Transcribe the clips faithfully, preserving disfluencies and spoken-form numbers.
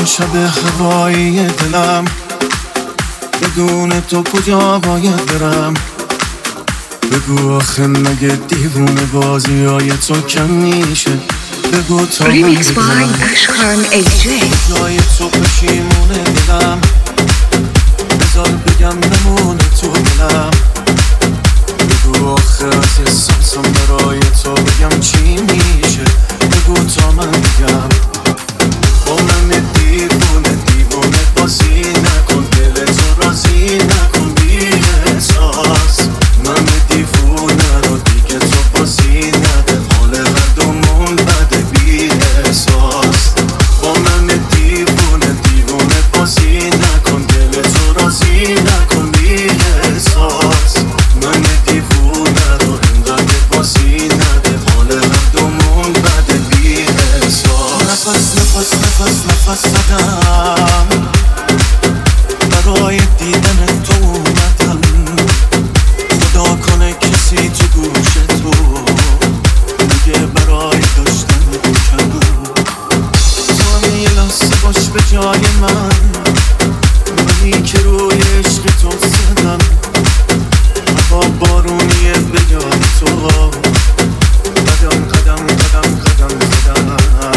من شب هوایی دلم، بدون تو کجا باید برم؟ بگو آخه مگه دیوونه بازی های تو کم میشه؟ بگو تا من بگم جای تو پشیمونه دلم، بذار بگم بمونه تو دلم. بگو آخه از احساسم برای تو بگم چی میشه؟ بگو تا من بگم. با من دیوونه دیوونه بازی نکن، دل تو راضی نکن بی احساس. من دیوونه رو دیگه تو بازی نده، حال هر دومون بده بی احساس. با من دیوونه دیوونه بازی نکن، دل تو راضی نکن بی احساس. من دیوونه رو انقدر بازی نده، حال هر دومون بده بی احساس. نفس نفس نفس نفس زدم، برای دیدن تو اومدم. خدا کنه کسی تو گوش تو میگه برای داشتن بکن. تو هم یه لحظه باش به جای من، منی که روی عشق تو زدم. هوا بارونیه به یاد تو، قدم قدم قدم قدم زدم.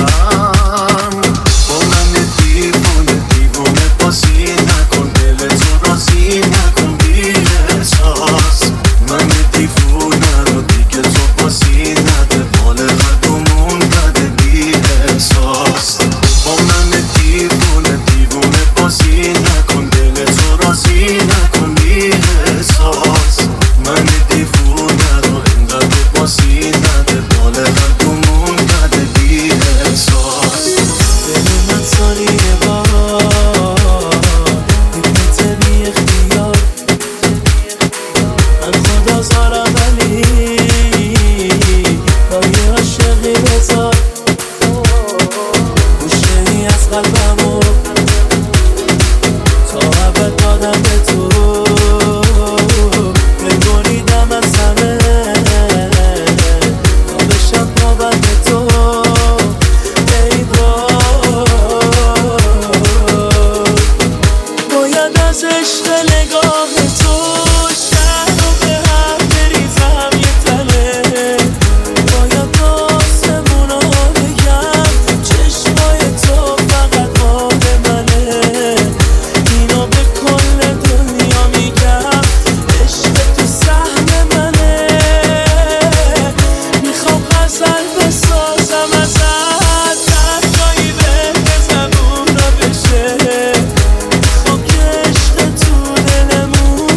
با من دیوونه دیوونه بازی نکن، دل تو راضی نکن بی احساس. من دیوونه رو دیگه تو بازی نده، حال هر دومون بده بی احساس. با من دیوونه دیوونه بازی نکن، دل تو راضی نکن بی احساس. من دیوونه رو انقدر بازی نده، حال هر دومون بده بی احساس. دل من ثانیه بار دیگه بی اختیار، من خدا زارم ولی با یه عاشقی بذار گوشه ای از قلبمو تا ابد دادم به تو. بگریدم از همه تا بشم نوبت تو. ای وای باید از عشق نگاه تو شهر رو به هم بریزم یه تله. باید آسمونا بگم چشمای تو فقط مال منه. اینو به کل دنیا میگم، عشق تو سهم منه. میخوام غزل بسازم ازت، تنهایی به زبون رو بشه. میخوام که عشق تو دلمون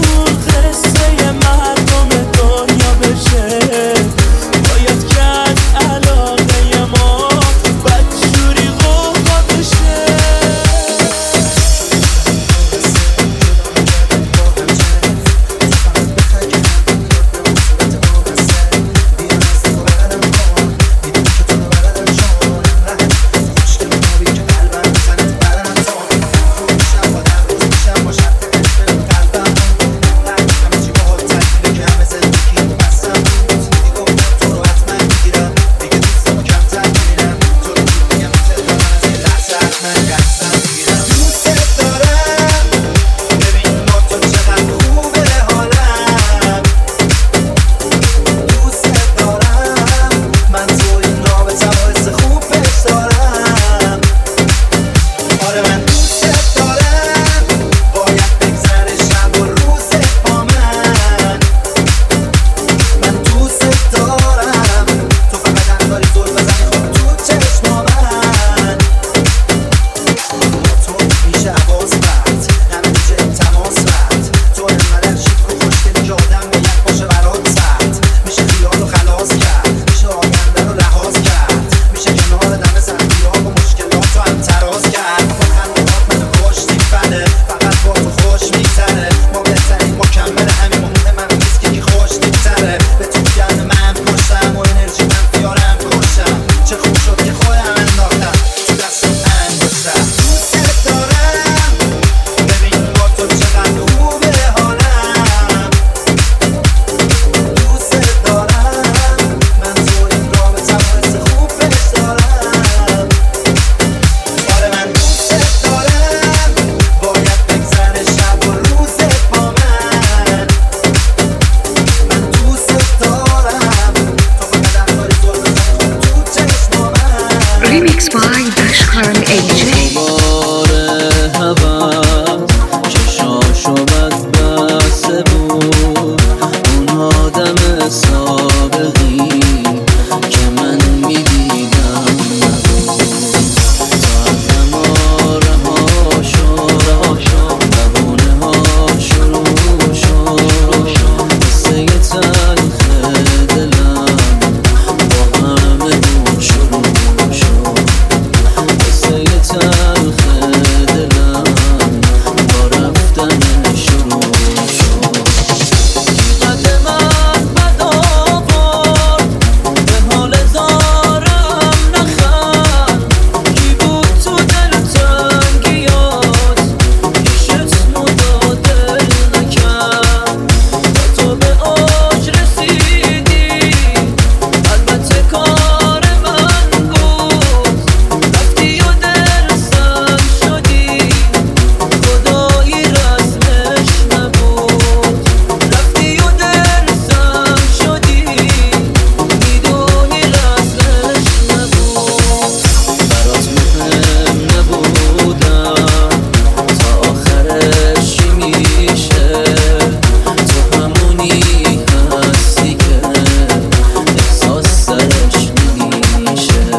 Remix by Ashkan ای جی. بار هوس چشاشو بد بسته بود اون آدم سابقی که من میدیدم نبود. تا زماره ها شد بهونه ها شروع شد قصه تلخ دلم با همه دون شروع شد. قصه تلخ دلم با رفتن شروع شد. قد من بد آورد به حال زارم نخند کی بود تو دل تنگیات پیشت مدا دل نکرد. تا تو به آج رسیدی البته کار من بود رفتی و دل سنگ شدی خدایی رسمش نبود. رفتی و دل سنگ شدی میدونی رسمش نبود. برات مهم نبودم تا آخرش چی میشه. تو همونی هستی که احساس سرش نمیشه.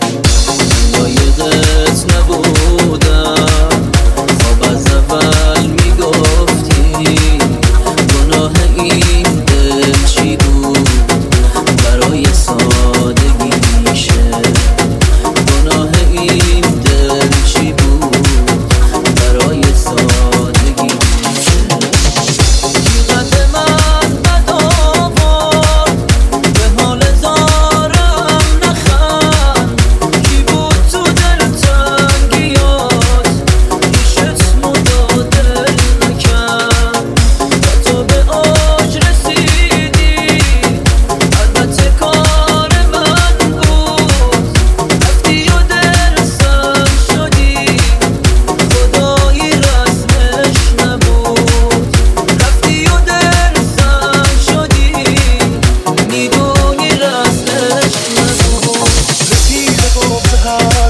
لایقت نبودم خواب از اول میگفتی گناه این دل چی بود برای سادگی میشه. گناه این دل چی بود برای سادگی میشه. قد من بد آورد به حال زارم نخند کی بود تو دل تنگیات پیشت مدا دل نکرد. تا تو به آج رسیدی البته کار من بود رفتی و دل سنگ شدی خدایی رسمش نبود. رفتی و دل سنگ شدی میدونی رسمش نبود. رفیق گفت هر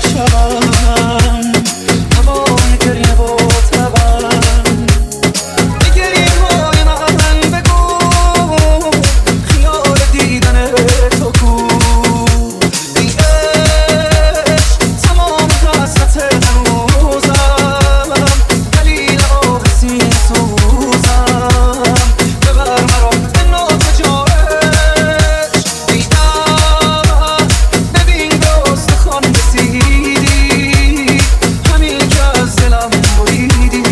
شبم هوای گریه و تبم به گریه های من بگو خیال دیدن تو کو. ای عشق تمام حسرت هنوزم دلیل آه سینه سوزم ببر مرا به نوک جایش. ای آه ببین به استخوان رسیدی همین که از دلم بریدی.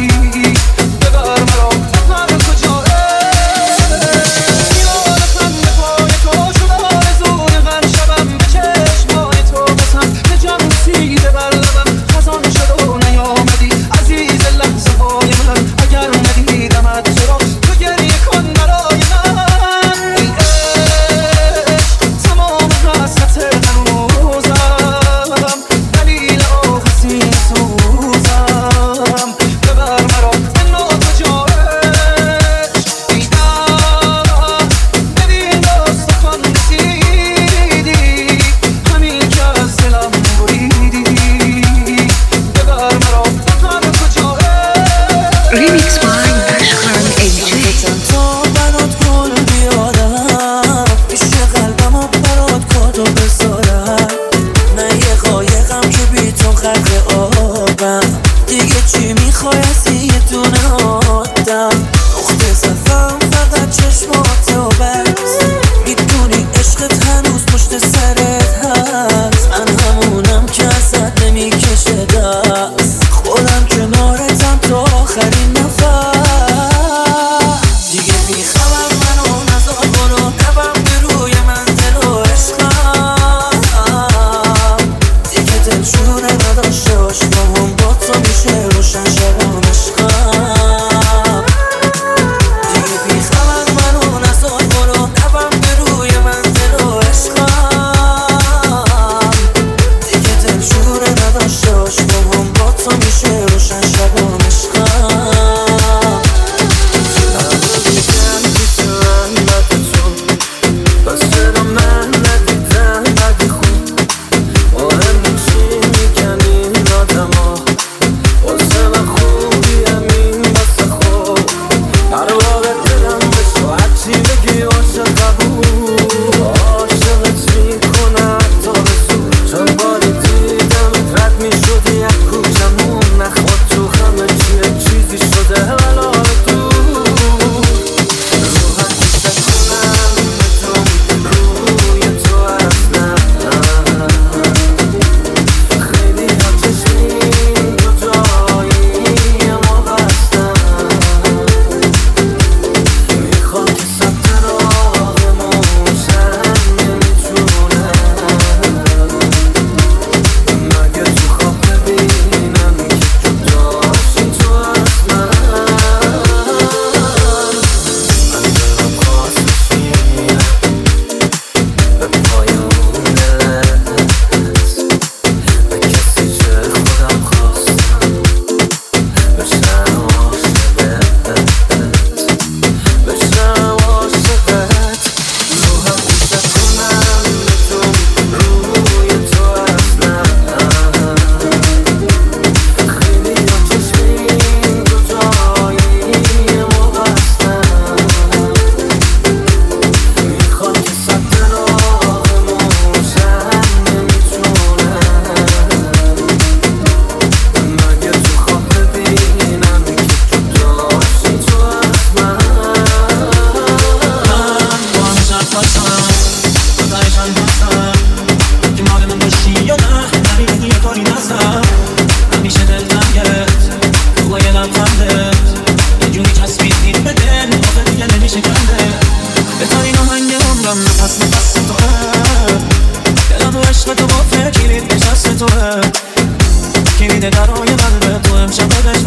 ببر مرا ببر کجایش. میان خنده پای تو شد آرزوی من شبم به چشمای تو بسم به جان رسیده بر لبم خزان شد و نیامدی عزیز لحظه های من اگر ندیدمت تو را تو گریه کن برای من. ای عشق تمام حسرت هنوزم دلیل آه سینه سوزم ببر مرا به نوک جایش. ای آه ببین به استخوان رسیدی همین که از دلم بریدی. ببر مرا ببر کجایش. Remix by Ashkan ای جی. تا برات گل بیارم پیش قلبمو برات کادو بذارم. نه یه قایقم که بی تو غرق آبم دیگه چی میخوای از یه دونه آدم. نقطه صفم فقط چشمات و بس میدونی عشقت هنوز پشت سرت هست. من همونم که ازت نمیکشه دست خودم کنارتم تا آخرین نفس. دیگه بیخبر منو نزار برو نبم به روی من دل و عشقم. دیگه دلشونه نداشته باش با هم با تو میشه روشن شبم عشقم. دیگه بیخبر منو نزار برو نبم به روی من دل و عشقم.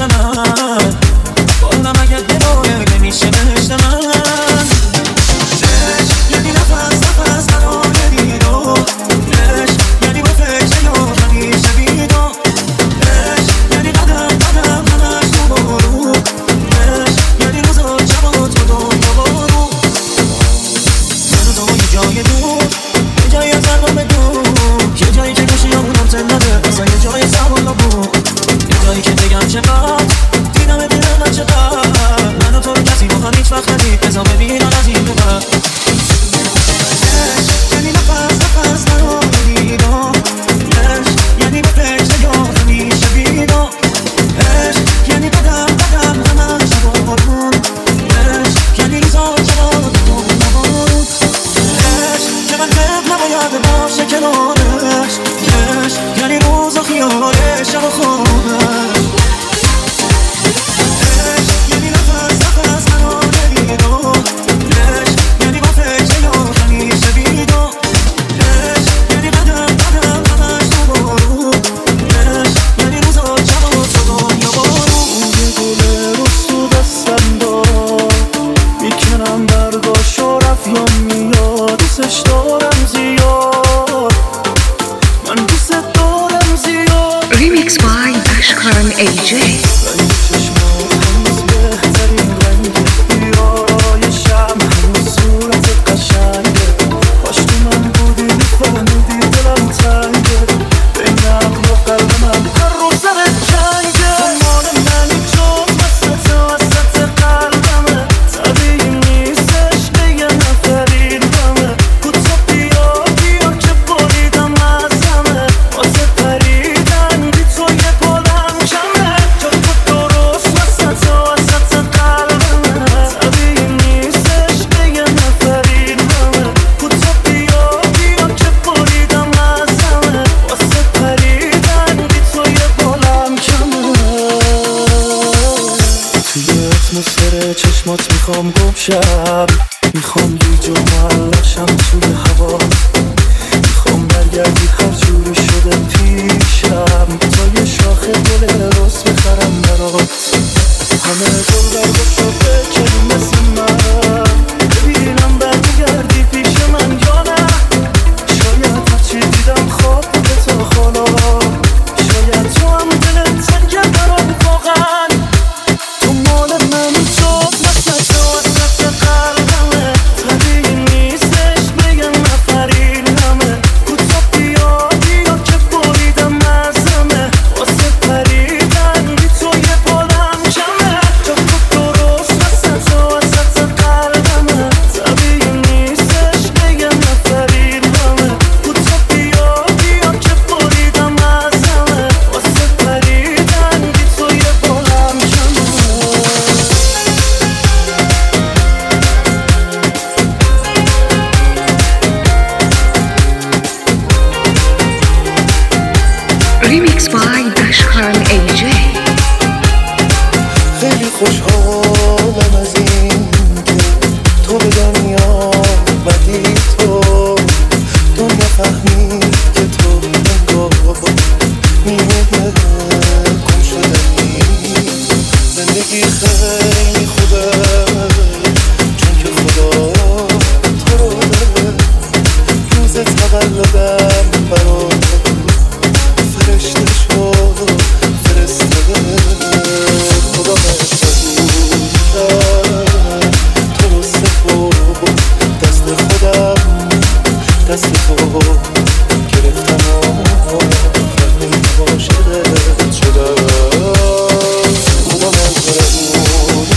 عشق من بازم اگه دلوره نمیشه بهشت من عشق یعنی نفس نفس قرار دیدو عشق یعنی با فکر یا همیشه بیدو عشق یعنی قدم قدم همش تو برو عشق یعنی روزا شبا تو دنیا برو من و تو یه جای دور یه جایی از ارباب دور یه جایی که گوشی همونم تن نده اصلا یه جای سوالا بود یه جایی که بگم چقدر دیدم دیدم من چقدر من و تو رو کسی با هم هیچ وقت ندید ازا ببینم از این دو بر عشق یعنی نفس نفس قرار دیدم عشق یعنی به فکر یا همیشه بیدم عشق یعنی قدم قدم همه شبا بارون عشق یعنی روزا شبا تو نبارون عشق که من قبل نباید باشه کنارش عشق یعنی روزا خیاله شبا خوبش عشق یعنی نفس نفس قرار دیدم عشق یعنی با فکر یا همیشه بیدم عشق یعنی قدم قدم همش تو بارون عشق یعنی روزا شبا تو دنیا بارون یه گل روز تو دستم دار میکنم برداشت و رفیام میاد دوستش دارم زیاد من دوست دارم زیاد Remix by Ashkan ای جی. رنگ چشمات هنوز بهترین رنگه بیارایشم هنوز صورت قشنگه کاش تو من بودی میفهمیدی دلم تنگه بین عقل و قلب من هر روز سرت جنگه تو مال منی جز وسط وسط قلبمه طبیعی نیستش به یه نفرین همه کوتا بیا بیا که بریدم از همه واسه پریدن بی تو یه پالم کمه جا تو درست وسط وسط قلبمه طبیعی نیستش به یه نفرین همه کوتا بیا بیا که بریدم از همه واسه پریدن بی تو یه پالم کمه توی اتمسفر چشمات میخوام گم شم میخوام گیج و معلقشم توی هوا میخوام برگردی هر جوری شده پیشم تا یه شاخه گل رس بخرم برات همه گل برگو شده کنی مثل من ببینم برگردی پیش من یا نه شاید هرچی دیدم خواب بوده تا حالا شاید تو هم دلت تنگه برام واقعا تو مال من جز وسط وسط قلبمه طبیعی نیستش به یه نفرین همه کوتا بیا بیا که بریدم از همه واسه پریدن بی تو یه پالم کمه جا تو درست وسط وسط قلبمه طبیعی نیستش به یه نفرین همه کوتا بیا بیا که بریدم از همه واسه پریدن بی تو یه پالم کمه Remix by Ashkan ای جی. خیلی خوشحالم از این که تو به دنیا اومدی تو دنیا فهمید که تو انگار نیمه گم شدنی زندگی خیلی خوبه چون که خدا تو رو داره روز تولدم برات فرشته شد فرستاده خدا مهربون کرد تو رو سپرد دست خودم دست تو گرفتم و فهمید عاشقت شدم خدا مهربون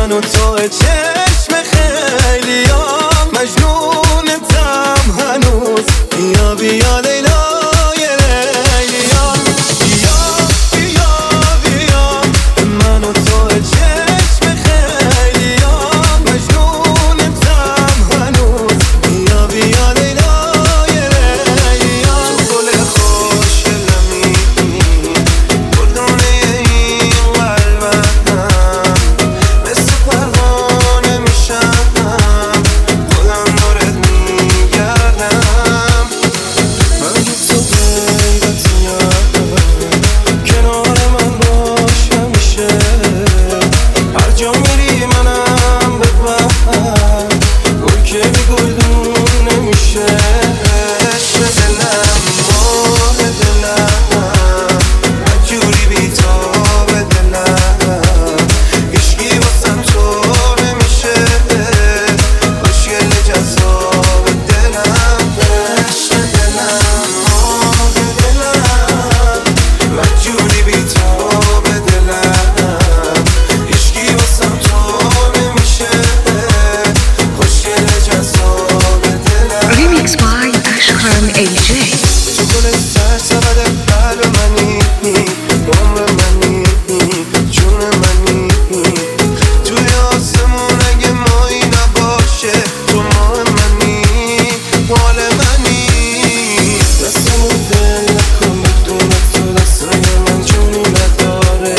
من و تو چشم خیلیام مجنونتم هنوز. بیا بیا لیلای لیلیام، بیا بیا بیا من و تو چشم خیلیام مجنونتم هنوز. بیا بیا لیلای لیلیام. تو گل خوشگلمی گلدونه این قلبم، مثل پروانه میشم خودم دارت میگردم. من تو غیرتیم کنار من باش همیشه، هر جا میری منم ببر گل که بی گلدون نمیشه. عشق دلم ماه دلم هرجوری بیتاب دلم، هیچکی واسم تو نمیشه خوشگل جذاب دلم. عشق دلم ماه دلم هرجوری بیتاب دلم، هیچکی واسم تو نمیشه خوشگل جذاب دلم. Remix by Ashkhan ای جی. تو گل سرسبد قلب منی، عمر منی، جون منی. توی آسمون اگه مایی نباشه تو ماه منی، مال منی. دستمو دل نکن بدون تو، دستای من جونی نداره.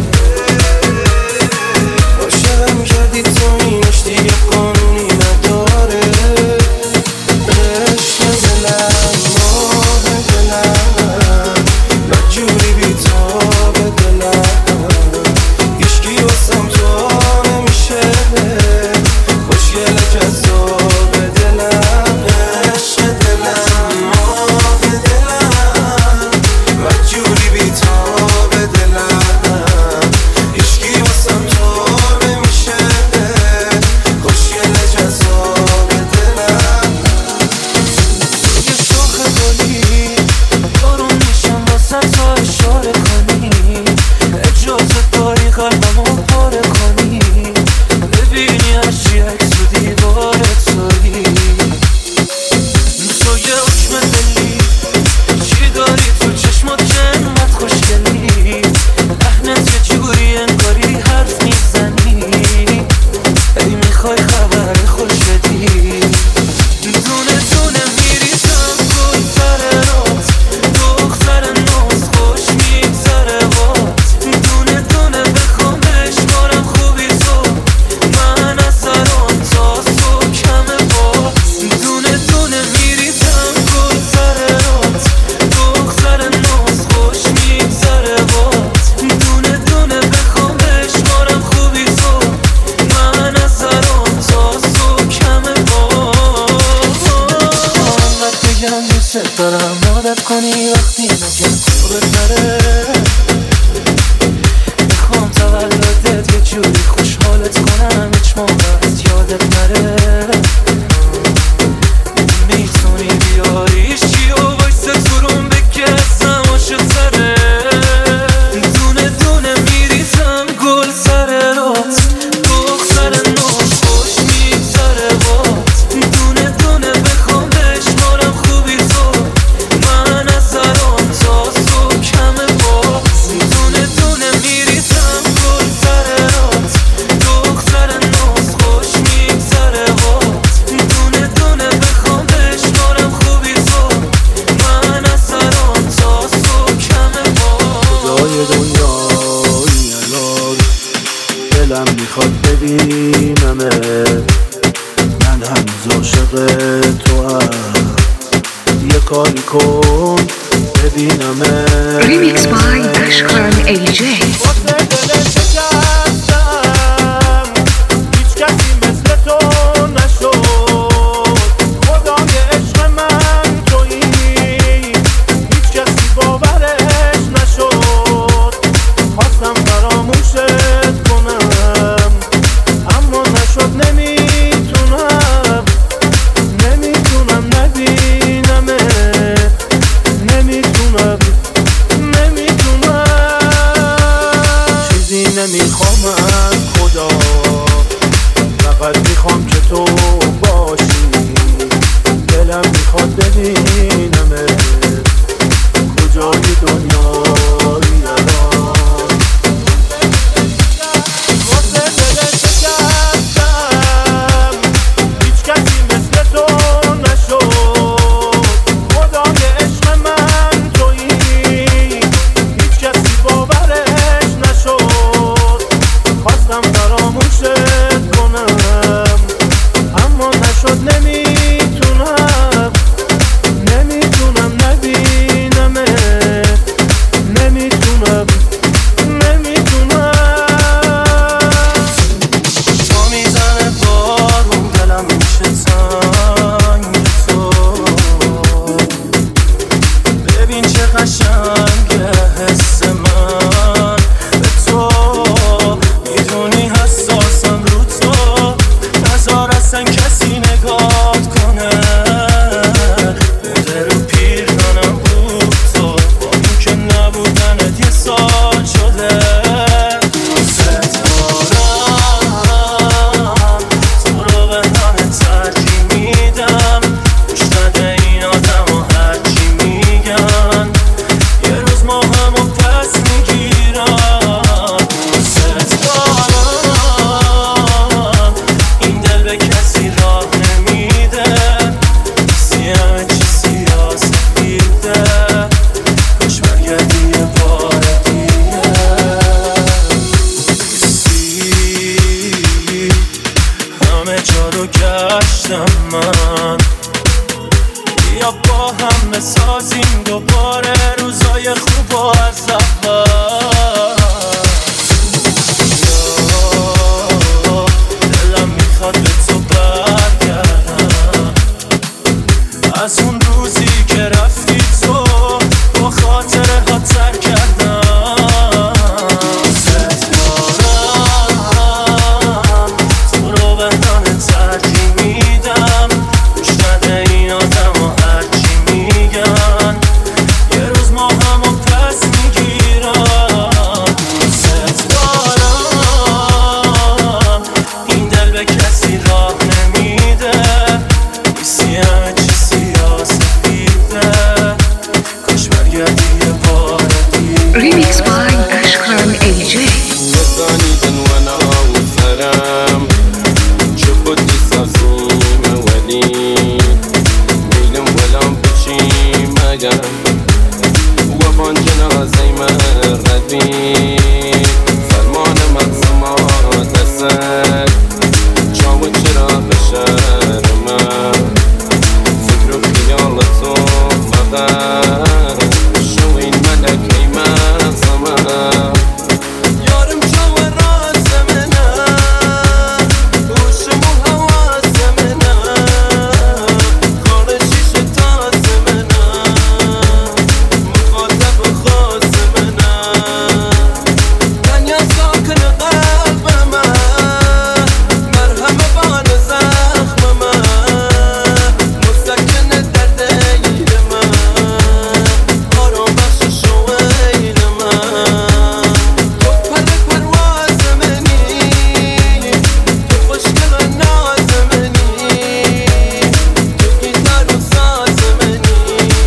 عاشقم کردی تو اینش دیگه قانونی نداره. عشق دلم ماه دلم بدجوری بیتاب دلم، هیچکی واسم تو نمیشه خوشگل جذاب دلم. عشق دلم ماه دلم بدجوری بیتاب دلم، هیچکی واسم تو نمیشه خوشگل جذاب دلم. یه شاخ گلی بارون میشم واسه تا اشاره کنی، اجازه داری قلبمو پاره کنی، ببینی هرچی عکس و دیوارت تویی. تو یه حکم دلی چی داری تو چشمات که انقدر خوشگلی، لحنت یه جوری انگاری حرف میزنی، ای میخوای خبر خوش بدی. دونه دونه میریزم گل سر رات، دختر ناز خوش میگذره بات. دونه دونه بخوام بشمارم خوبی تو، من از سرام تا صبح کمه بات. دونه دونه میریزم گل سر رات، دختر ناز خوش میگذره بات. دونه دونه بخوام بشمارم خوبی تو، من از سرام تا صبح کمه بات. انقدر بگم دوست دارم عادت کنی وقتی نگم خوبت نره. میخوام تولدت یه جوری خوشحالت کنم هیچ موقع از یادت نره. میتونی بیاریش چی و وایسه تو روم بگزم عاشق تره. دونه دونه میریزم گل سر رات، دختر ناز خوش میگذره بات. دونه دونه بخوام بشمارم خوبی تو، من از سرام تا صبح کمه بات. دونه دونه میریزم گل سر رات، دختر ناز خوش میگذره بات. دونه دونه بخوام بشمارم خوبی تو، من از سرام تا صبح کمه بات. کجای دنیایی الان دلم میخواد ببینمت، من هنوز عاشق تو هم. یه کاری کن ببینمت. Remix by Ashkhan ای جی. واسه دلت شکستم، هیچ کسی مثل تو نشد. خدای عشق من تویی، هیچ کسی باورش نشد. خواستم فراموشت کنم اما نشد. نمیتونم نمیتونم نبینمت، نمیتونم نمیتونم فقط میخوام که تو باشی، دلم میخواد ببینمه کجای دنیایی الان. واسه دلت شکستم، هیچ کسی مثل تو نشد، خدای عشق من تویی، هیچ کسی باورش نشد. خواستم فراموشت کنم اما نشد، نمیتونم نمیتونم نبینمه، نمیتونم نمیتونم. تو میزنه بارون دلم میشه تنگ تو، ببین چه قشنگه حس من به تو، میدونی حساسم رو تو، نذار اصلا کسی نگات کنه، بوده رو پیرهنم بود تو، با این که نبودنت یه سال شده. دوست دارم تو رو به همه ترجیح میدم، گوش نده این آدم و هرچی میگن، یه روز ما همو پس میگیرم. دوست دارم این دل به کسی راه نمیده، کسی همه چی سیاه سفیده، کاش برگردی یه بار دیگه. کسی همه جا رو گشتم من، بیا با هم بسازیم دوباره روزای خوب و از اول. یا دلم میخواد به تو برگردم، از اون روزی که رفتی تو با خاطره ها تر کردم. دوست دارم تو رو به همه ترجیح میدم، گوش نده این آدم و هرچی میگن، یه روز ما همو پس میگیرم. دوست دارم این دل به کسی راه نمیده، کسی همه چی سیاه سفیده، کاش برگردی یه بار دیگه. Remix by Ashkan ای جی. بزنیدن و ناوسرم چه بودی سازیم ولی میلم ولم بچیم اگر و بان جنازه من ردی فرمان مقسما دست چاو چرا بشر من فکر و خیال تو فقط شو این ملکه من زمان. یارم جو راز منه گوشم و حواس منه، کار شیشه تاز منه، مخاطب خاص منه، دنیا ساکن قلب من، مرهم بان زخم من، مسکن درد ایل من، آرام بخش شویل من. تو پر پرواز منی، تو خوشگل و ناز منی، تو گیتار و ساز منی،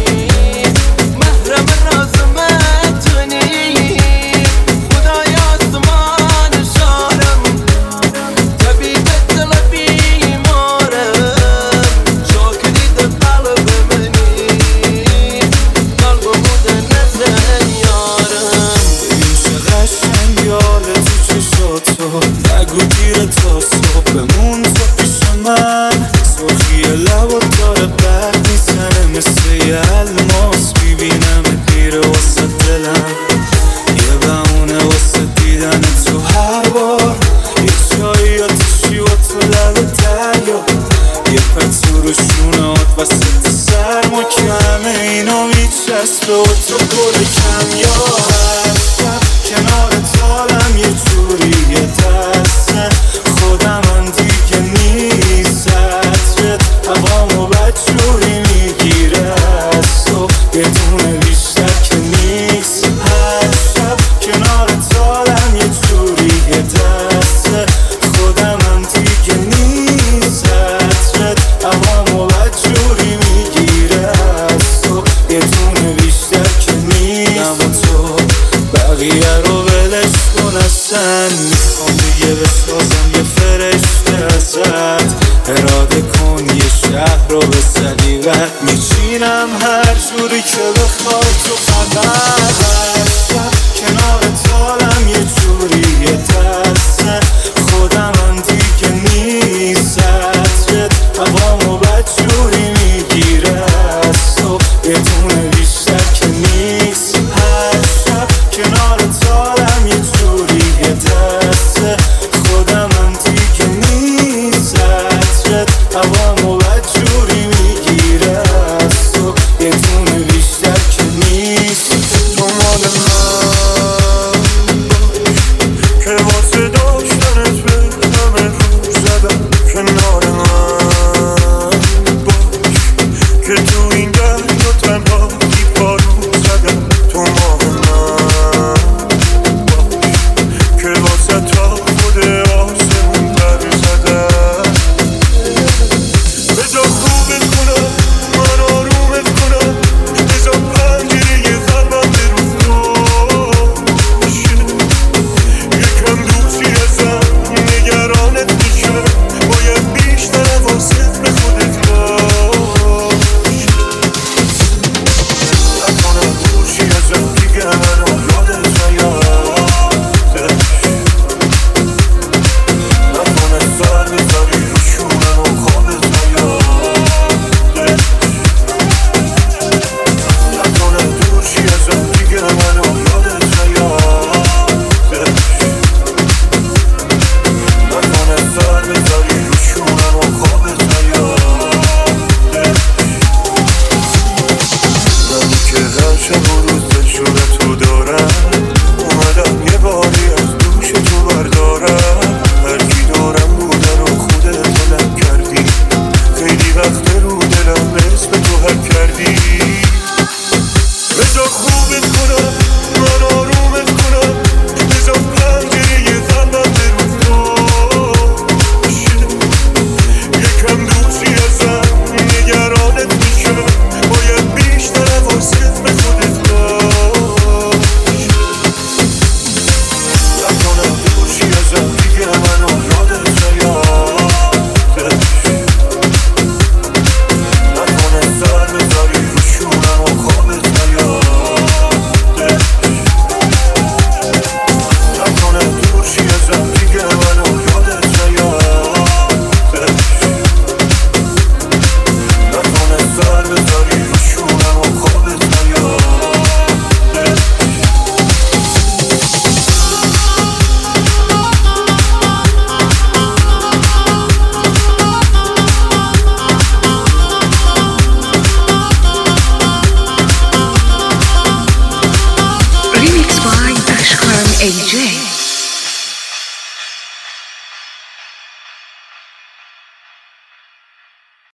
محرم راز من تونی، خدای آسمان شارم، طبیب دل بیمارم، شاکری در قلب منی، قلب بودن نزن یارم. ببین چه قشنگ یاله تو چشاتو، نگو دیره تا صبح بمون تو پیش من، سرخی لب و داره برد میزنه مثل یه الماس، میبینم پیره واسه دلم، یه بمونه واسه دیدن تو هر بار، یه جایی آتشی و تو لب دریا، یه پتو رو شونهات وسط سرم و که همه اینا میچسبه و تو گل کم. یا هر شب کنار تالم یه جوری یه دسته خودم من دیگه میچینم هر جوری که بخوای تو فقط هر شب کنار تالم یه جوری یه دسته خودم هم دیگه نیستت هوامو بد جوری میگیره از تو یه دونه بیشتر که نیست هر شب کنار تالم یه جوری یه دسته خودم هم دیگه نیستت هوامو بد جوری میگیره از تو یه دونه بیشتر که نیست تو مال من که واسه داشتنت به همه رو زدم کنار من باش که تو این دریا تنها بی پارو زدم تو مال من باش که واسه تا خود آسمون پر زدم بجا خوبت کنم من آرومت کنم بجا پنجره قلبم به رو باشه یکم دوستی ازم نگرانت میشه باید بیشتر حواست به خودت باشه نکنم دوستی ازم دیگه منو یادت نیادش نکنه سر بذاری رو شونم و خوابت نیادش نکنه دوستی ازم دیگه منو یادت نیادش نکنه سر بذاری